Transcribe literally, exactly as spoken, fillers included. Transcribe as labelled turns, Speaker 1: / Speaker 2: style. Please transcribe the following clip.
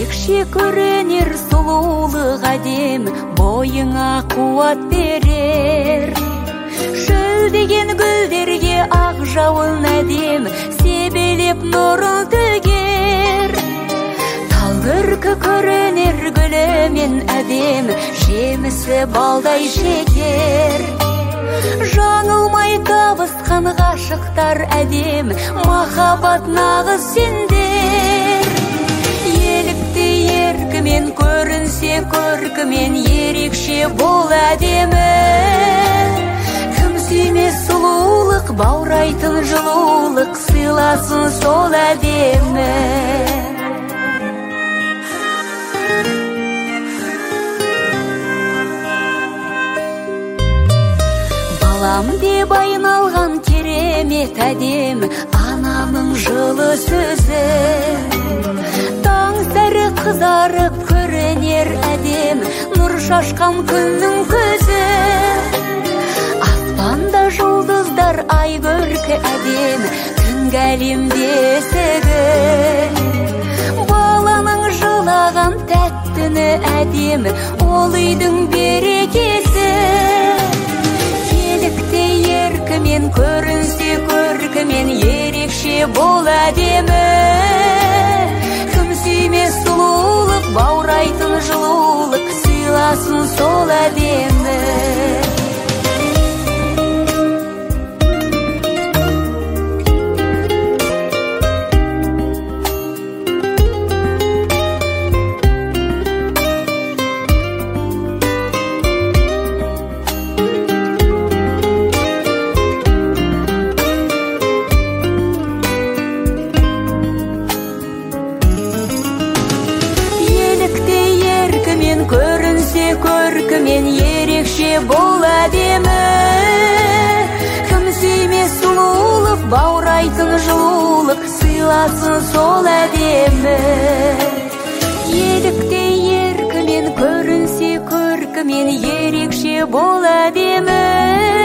Speaker 1: ерекше көрінер сұлулық әдем, бойыңа қуат берер. Шөлдеген гүлдерге ақ жауын әдем, себелеп нұрын төгер. Тал күркі көрінер гүлімен әдем, жемісі балдай шекер. Жаңылмай табысқан ғашықтар әдем, махаббат нағыз сендер. Елікті еркімен көрінсе көркімен, ерекше бол әдемі. Кім сүймес сұлулық, баурайтын жылулық, сыйласын сол әдемі. Балам деп айналған керемет әдем, ананың жылы сөзі. Таң сәрі қызарып көрінер әдем, нұр шашқан күннің көзі. Аспанда жұлдыздар ай көркі әдем, түнгі әлемде есігі. Баланың жылаған тәттіні әдем, ол үйдің берекесі. Елікті еркімен көрінсе көркімен, ерекше бол әдемі. Кім сүймес сұлулық, баурайтын жылулық, сыйласын сол әдемі. Көрінсе көркімен, ерекше бол әдемі. Кім сүймес сұлулық, баурайтын жылулық, сыйласын сол әдемі. Елікте еркімен көрінсе көркімен, ерекше бол әдемі.